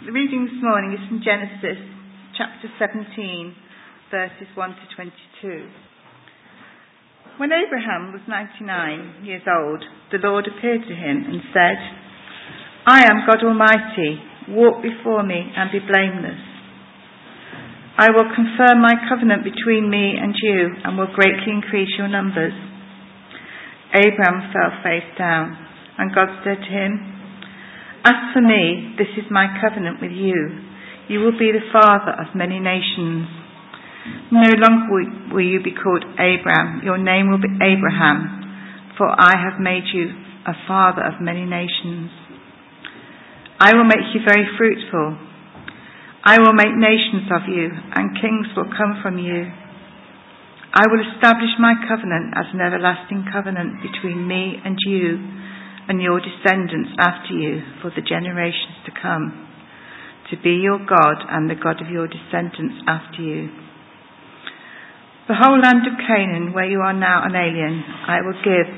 The reading this morning is from Genesis chapter 17, verses 1 to 22. When Abraham was 99 years old, the Lord appeared to him and said, I am God Almighty, walk before me and be blameless. I will confirm my covenant between me and you and will greatly increase your numbers. Abraham fell face down, and God said to him, As for me, this is my covenant with you. You will be the father of many nations. No longer will you be called Abram. Your name will be Abraham, for I have made you a father of many nations. I will make you very fruitful. I will make nations of you, and kings will come from you. I will establish my covenant as an everlasting covenant between me and you and your descendants after you for the generations to come, to be your God and the God of your descendants after you. The whole land of Canaan, where you are now an alien, I will give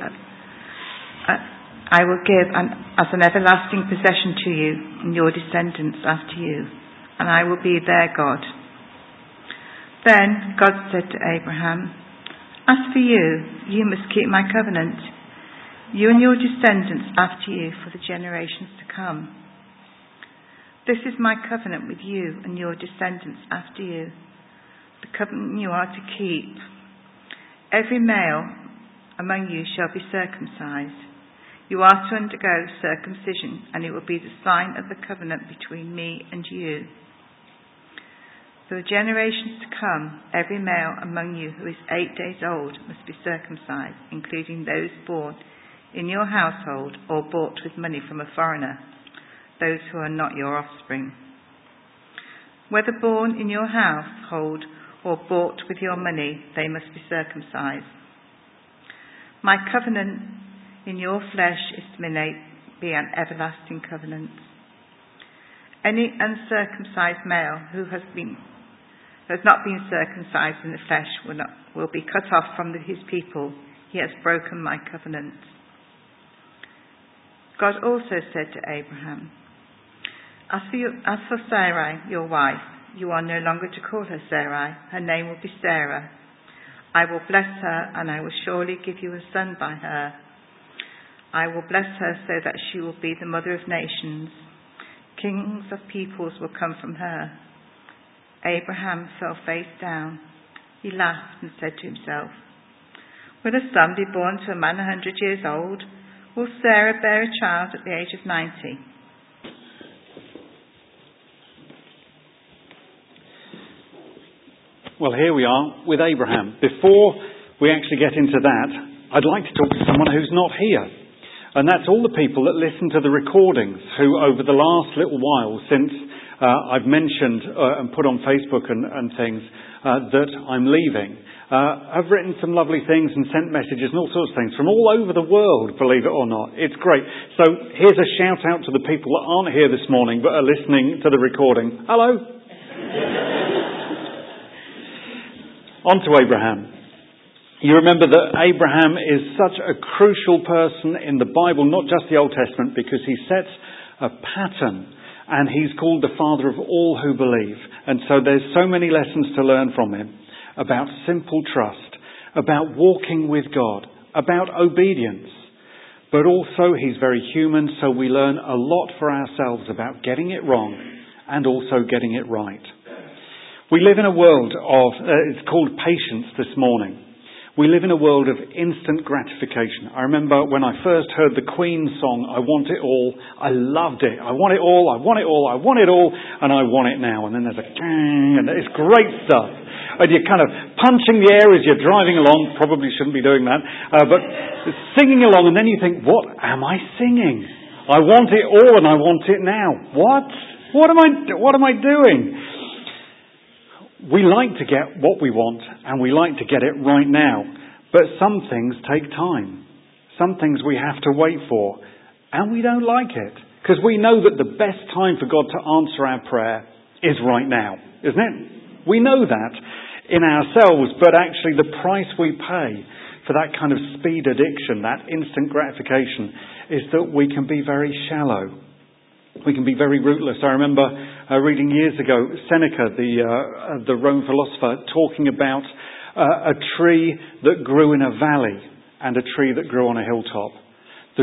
as an everlasting possession to you and your descendants after you, and I will be their God. Then God said to Abraham, As for you, you must keep my covenant, you and your descendants after you for the generations to come. This is my covenant with you and your descendants after you, the covenant you are to keep. Every male among you shall be circumcised. You are to undergo circumcision, and it will be the sign of the covenant between me and you. For the generations to come, every male among you who is 8 days old must be circumcised, including those born in your household or bought with money from a foreigner, those who are not your offspring. Whether born in your household or bought with your money, they must be circumcised. My covenant in your flesh is to be an everlasting covenant. Any uncircumcised male who has not been circumcised in the flesh will be cut off from his people. He has broken my covenant. God also said to Abraham, As for Sarai, your wife, you are no longer to call her Sarai. Her name will be Sarah. I will bless her, and I will surely give you a son by her. I will bless her so that she will be the mother of nations. Kings of peoples will come from her. Abraham fell face down. He laughed and said to himself, Will a son be born to a man 100 years old? Will Sarah bear a child at the age of 90? Well, here we are with Abraham. Before we actually get into that, I'd like to talk to someone who's not here. And that's all the people that listen to the recordings who over the last little while since I've mentioned and put on Facebook and things that I'm leaving, I've written some lovely things and sent messages and all sorts of things from all over the world, believe it or not. It's great. So here's a shout out to the people that aren't here this morning but are listening to the recording. Hello. On to Abraham. You remember that Abraham is such a crucial person in the Bible, not just the Old Testament, because he sets a pattern and he's called the father of all who believe. And so there's so many lessons to learn from him about simple trust, about walking with God, about obedience. But also he's very human, so we learn a lot for ourselves about getting it wrong and also getting it right. We live in a world of, it's called patience this morning. We live in a world of instant gratification. I remember when I first heard the Queen song, I Want It All, I loved it. I want it all, I want it all, I want it all, and I want it now. And then there's a gang, and it's great stuff. And you're kind of punching the air as you're driving along, probably shouldn't be doing that, but singing along, and then you think, what am I singing? I want it all and I want it now. What? What am I doing? We like to get what we want and we like to get it right now. But some things take time. Some things we have to wait for. And we don't like it. Because we know that the best time for God to answer our prayer is right now. Isn't it? We know that in ourselves. But actually the price we pay for that kind of speed addiction, that instant gratification, is that we can be very shallow. We can be very rootless. I remember reading years ago Seneca, the Roman philosopher, talking about a tree that grew in a valley and a tree that grew on a hilltop. The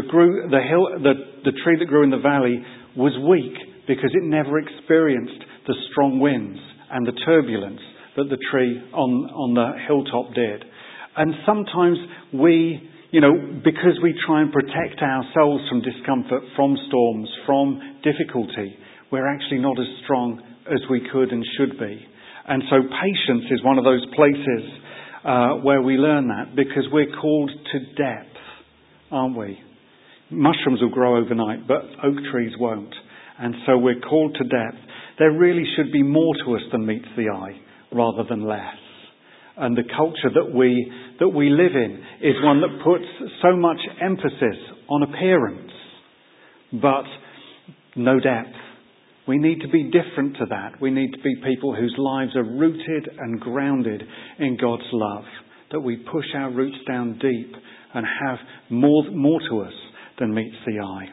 tree that grew in the valley was weak because it never experienced the strong winds and the turbulence that the tree on the hilltop did. And sometimes we, because we try and protect ourselves from discomfort, from storms, from difficulty, we're actually not as strong as we could and should be. And so patience is one of those places where we learn that, because we're called to depth, aren't we? Mushrooms will grow overnight, but oak trees won't. And so we're called to depth. There really should be more to us than meets the eye, rather than less. And the culture that we live in is one that puts so much emphasis on appearance, but no depth. We need to be different to that. We need to be people whose lives are rooted and grounded in God's love, that we push our roots down deep and have more to us than meets the eye.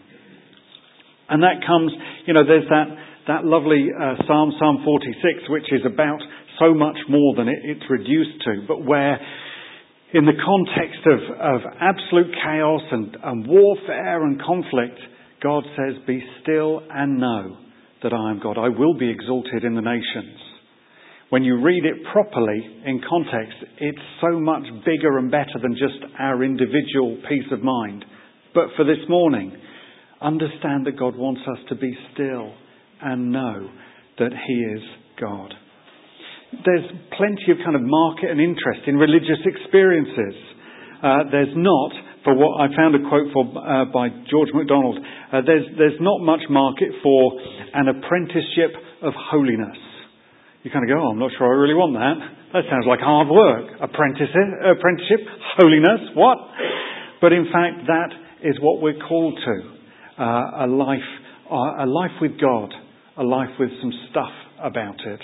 And that comes, there's that lovely Psalm 46, which is about so much more than it's reduced to, but where in the context of absolute chaos and warfare and conflict, God says, "Be still and know that I am God. I will be exalted in the nations." When you read it properly in context, it's so much bigger and better than just our individual peace of mind. But for this morning, understand that God wants us to be still and know that He is God. There's plenty of kind of market and interest in religious experiences. There's not, for what I found a quote by George MacDonald, there's not much market for an apprenticeship of holiness. You kind of go, I'm not sure I really want that. That sounds like hard work. Apprenticeship, holiness, what? But in fact, that is what we're called to. A life with God, a life with some stuff about it.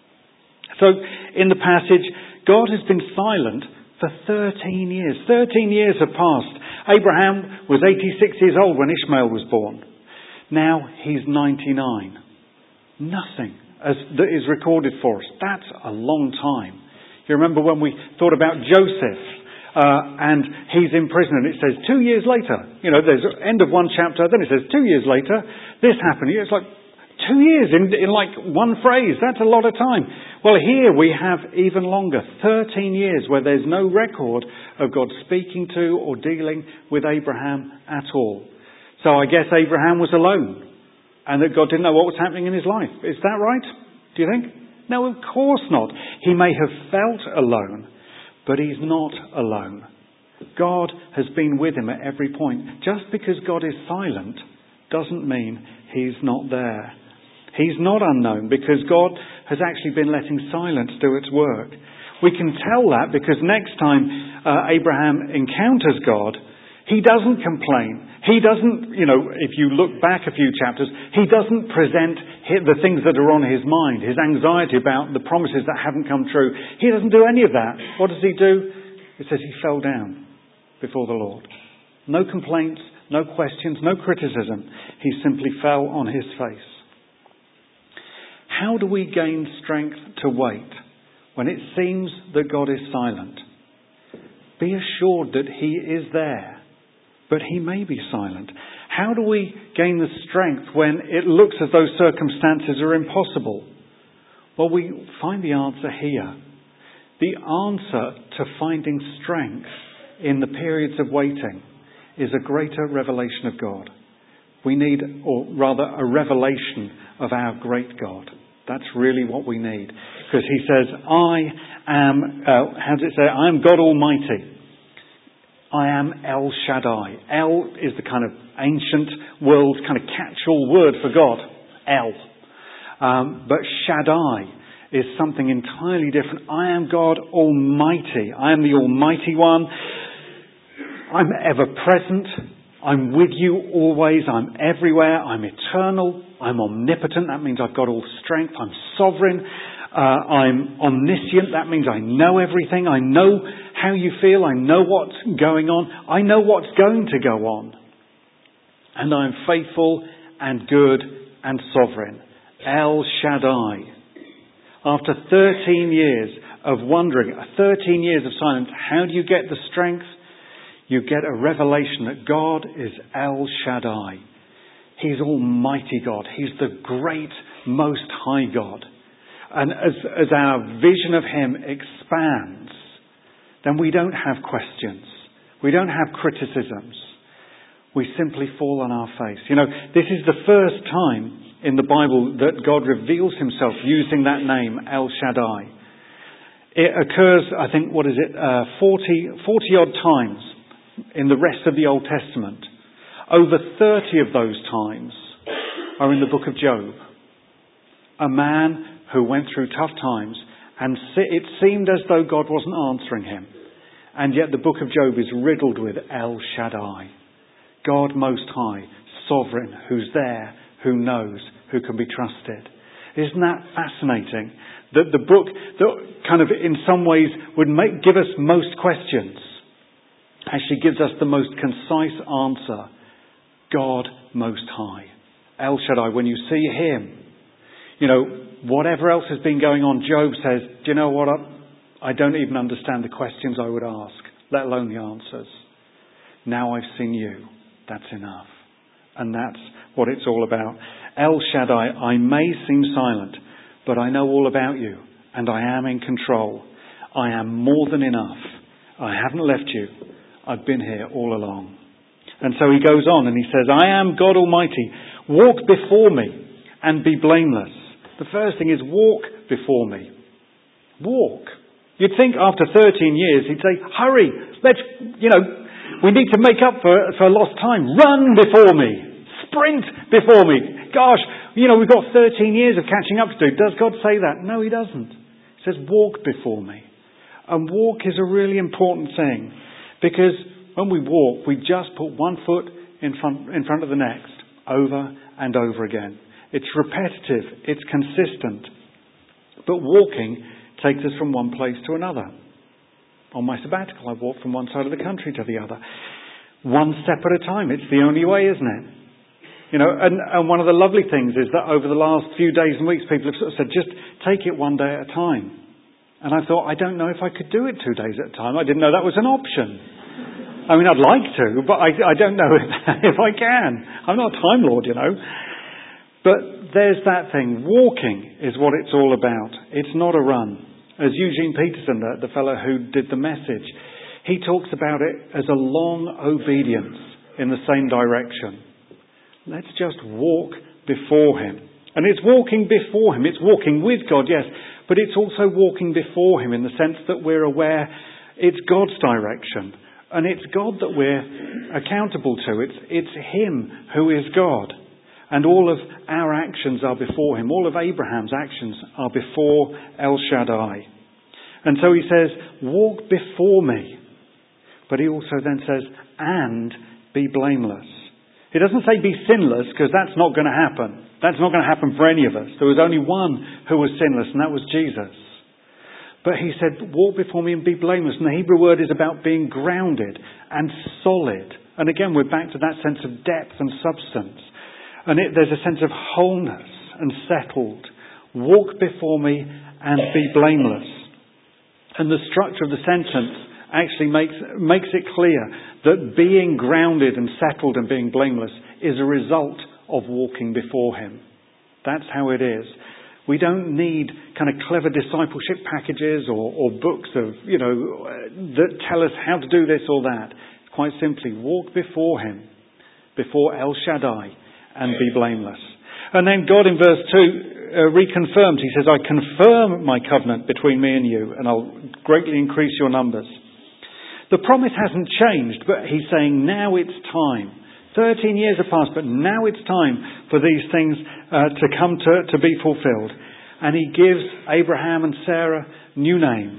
So in the passage, God has been silent for 13 years. 13 years have passed. Abraham was 86 years old when Ishmael was born. Now he's 99. Nothing that is recorded for us. That's a long time. You remember when we thought about Joseph and he's in prison and it says 2 years later. There's end of one chapter, then it says 2 years later, this happened. It's like 2 years in like one phrase. That's a lot of time. Well, here we have even longer, 13 years where there's no record of God speaking to or dealing with Abraham at all. So I guess Abraham was alone and that God didn't know what was happening in his life. Is that right? Do you think? No, of course not. He may have felt alone, but he's not alone. God has been with him at every point. Just because God is silent doesn't mean He's not there. He's not unknown because God has actually been letting silence do its work. We can tell that because next time Abraham encounters God, he doesn't complain. He doesn't, if you look back a few chapters, he doesn't present the things that are on his mind, his anxiety about the promises that haven't come true. He doesn't do any of that. What does he do? It says he fell down before the Lord. No complaints, no questions, no criticism. He simply fell on his face. How do we gain strength to wait when it seems that God is silent? Be assured that He is there, but He may be silent. How do we gain the strength when it looks as though circumstances are impossible? Well, we find the answer here. The answer to finding strength in the periods of waiting is a greater revelation of God. We need, or rather, a revelation of our great God. That's really what we need. Because He says, I am, how does it say? I am God Almighty. I am El Shaddai. El is the kind of ancient world kind of catch-all word for God. El. But Shaddai is something entirely different. I am God Almighty. I am the Almighty One. I'm ever present. I'm with you always. I'm everywhere. I'm eternal. I'm omnipotent. That means I've got all strength. I'm sovereign. I'm omniscient. That means I know everything. I know how you feel. I know what's going on. I know what's going to go on. And I'm faithful and good and sovereign. El Shaddai. After 13 years of wondering, 13 years of silence, how do you get the strength? You get a revelation that God is El Shaddai. He's Almighty God. He's the great, most high God. And as our vision of Him expands, then we don't have questions. We don't have criticisms. We simply fall on our face. You know, this is the first time in the Bible that God reveals Himself using that name, El Shaddai. It occurs, I think, 40 odd times in the rest of the Old Testament. Over 30 of those times are in the book of Job. A man who went through tough times, and it seemed as though God wasn't answering him. And yet the book of Job is riddled with El Shaddai. God Most High, Sovereign, who's there, who knows, who can be trusted. Isn't that fascinating? That the book that kind of in some ways would give us most questions actually gives us the most concise answer. God Most High. El Shaddai, when you see Him, you know, whatever else has been going on, Job says, do you know what? I don't even understand the questions I would ask, let alone the answers. Now I've seen you. That's enough. And that's what it's all about. El Shaddai, I may seem silent, but I know all about you, and I am in control. I am more than enough. I haven't left you. I've been here all along. And so he goes on and he says, I am God Almighty. Walk before me and be blameless. The first thing is walk before me. Walk. You'd think after 13 years he'd say, hurry, we need to make up for lost time. Run before me. Sprint before me. Gosh, we've got 13 years of catching up to do. Does God say that? No, He doesn't. He says, walk before me. And walk is a really important thing, because when we walk, we just put one foot in front of the next, over and over again. It's repetitive. It's consistent. But walking takes us from one place to another. On my sabbatical, I walked from one side of the country to the other. One step at a time. It's the only way, isn't it? And one of the lovely things is that over the last few days and weeks, people have sort of said, just take it one day at a time. And I thought, I don't know if I could do it 2 days at a time. I didn't know that was an option. I mean, I'd like to, but I don't know if I can. I'm not a Time Lord, But there's that thing. Walking is what it's all about. It's not a run. As Eugene Peterson, the fellow who did the message, he talks about it as a long obedience in the same direction. Let's just walk before Him. And it's walking before Him. It's walking with God, yes, but it's also walking before Him in the sense that we're aware it's God's direction. And it's God that we're accountable to. It's Him who is God. And all of our actions are before Him. All of Abraham's actions are before El Shaddai. And so he says, walk before me. But he also then says, and be blameless. He doesn't say be sinless, because that's not going to happen. That's not going to happen for any of us. There was only one who was sinless, and that was Jesus. But he said, walk before me and be blameless. And the Hebrew word is about being grounded and solid. And again, we're back to that sense of depth and substance. And there's a sense of wholeness and settled. Walk before me and be blameless. And the structure of the sentence actually makes it clear that being grounded and settled and being blameless is a result of walking before Him. That's how it is. We don't need kind of clever discipleship packages or books of, that tell us how to do this or that. Quite simply, walk before Him, before El Shaddai, and be blameless. And then God in verse 2 reconfirmed. He says, I confirm my covenant between me and you, and I'll greatly increase your numbers. The promise hasn't changed, but He's saying now it's time. 13 years have passed, but now it's time for these things to come to be fulfilled. And He gives Abraham and Sarah new names.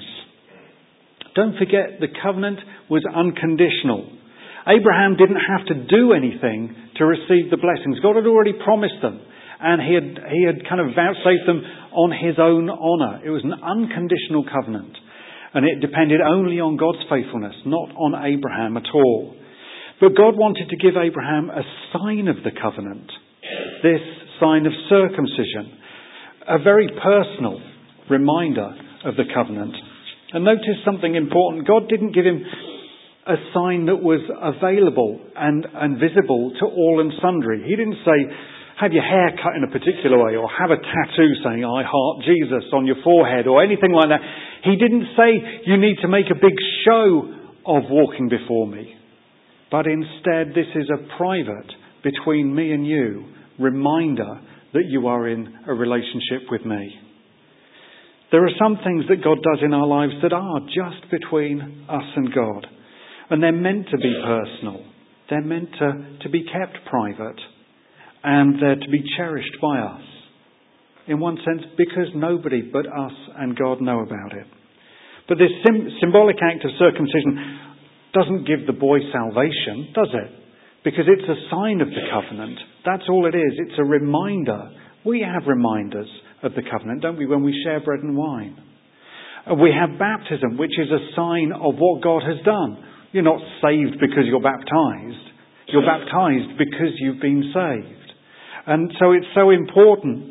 Don't forget, the covenant was unconditional. Abraham didn't have to do anything to receive the blessings. God had already promised them, and he had kind of vouchsafed them on His own honour. It was an unconditional covenant, and it depended only on God's faithfulness, not on Abraham at all. But God wanted to give Abraham a sign of the covenant, this sign of circumcision, a very personal reminder of the covenant. And notice something important. God didn't give him a sign that was available and visible to all and sundry. He didn't say, have your hair cut in a particular way, or have a tattoo saying, I heart Jesus on your forehead, or anything like that. He didn't say, you need to make a big show of walking before me. But instead, this is a private, between me and you, reminder that you are in a relationship with me. There are some things that God does in our lives that are just between us and God. And they're meant to be personal. They're meant to be kept private. And they're to be cherished by us. In one sense, because nobody but us and God know about it. But this symbolic act of circumcision doesn't give the boy salvation, does it? Because it's a sign of the covenant. That's all it is. It's a reminder. We have reminders of the covenant, don't we, when we share bread and wine? We have baptism, which is a sign of what God has done. You're not saved because you're baptized. You're baptized because you've been saved. And so it's so important.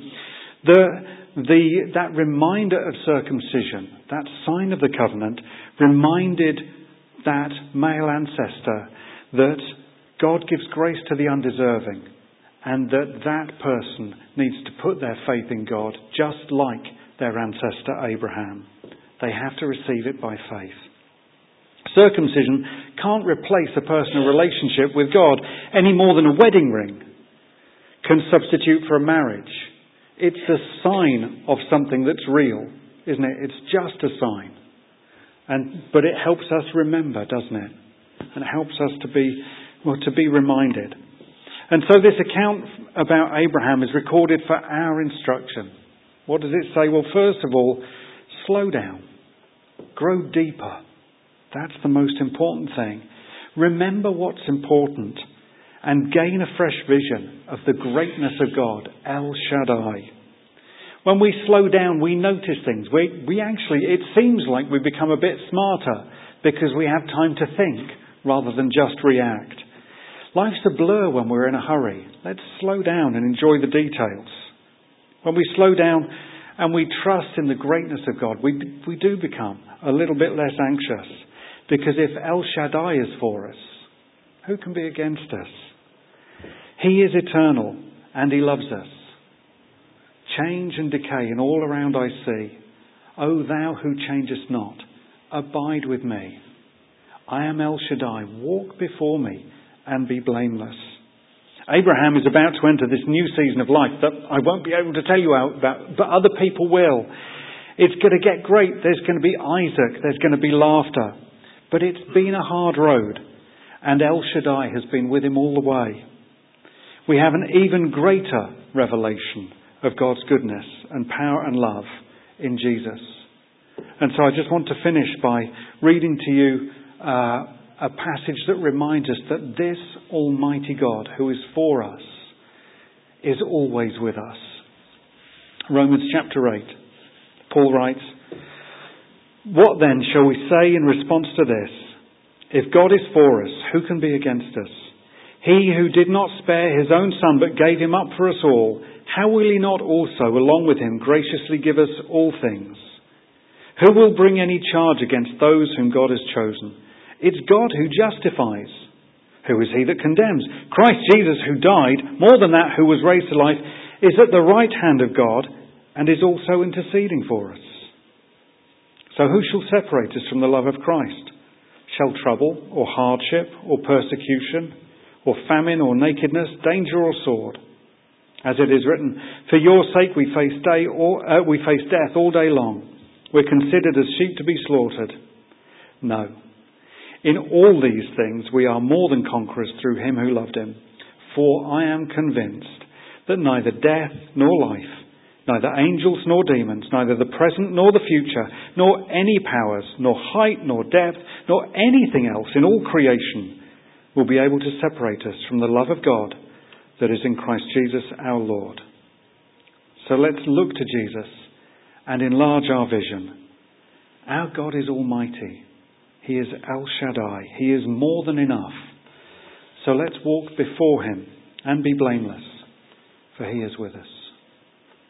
That reminder of circumcision, that sign of the covenant, reminded that male ancestor that God gives grace to the undeserving, and that person needs to put their faith in God just like their ancestor Abraham. They have to receive it by faith. Circumcision can't replace a personal relationship with God any more than a wedding ring can substitute for a marriage. It's a sign of something that's real, isn't it? It's just a sign. But it helps us remember, doesn't it? And it helps us to be reminded. And so this account about Abraham is recorded for our instruction. What does it say? Well, first of all, slow down. Grow deeper. That's the most important thing. Remember what's important. And gain a fresh vision of the greatness of God, El Shaddai. When we slow down, we notice things. We actually, it seems like we become a bit smarter because we have time to think rather than just react. Life's a blur when we're in a hurry. Let's slow down and enjoy the details. When we slow down and we trust in the greatness of God, we do become a little bit less anxious. Because if El Shaddai is for us, who can be against us? He is eternal and he loves us. Change and decay and all around I see. O thou who changest not, abide with me. I am El Shaddai. Walk before me and be blameless. Abraham is about to enter this new season of life that I won't be able to tell you about, but other people will. It's going to get great. There's going to be Isaac. There's going to be laughter. But it's been a hard road. And El Shaddai has been with him all the way. We have an even greater revelation of God's goodness and power and love in Jesus. And so I just want to finish by reading to you a passage that reminds us that this Almighty God who is for us is always with us. Romans chapter 8. Paul writes, "What then shall we say in response to this? If God is for us, who can be against us? He who did not spare his own Son but gave him up for us all, how will he not also, along with him, graciously give us all things? Who will bring any charge against those whom God has chosen? It's God who justifies. Who is he that condemns? Christ Jesus, who died, more than that, who was raised to life, is at the right hand of God and is also interceding for us. So who shall separate us from the love of Christ? Shall trouble or hardship or persecution or famine or nakedness, danger or sword? As it is written, for your sake we face death all day long. We're considered as sheep to be slaughtered. No. In all these things we are more than conquerors through him who loved him. For I am convinced that neither death nor life, neither angels nor demons, neither the present nor the future, nor any powers, nor height nor depth, nor anything else in all creation will be able to separate us from the love of God that is in Christ Jesus our Lord." So let's look to Jesus and enlarge our vision. Our God is almighty. He is El Shaddai. He is more than enough. So let's walk before him and be blameless, for he is with us.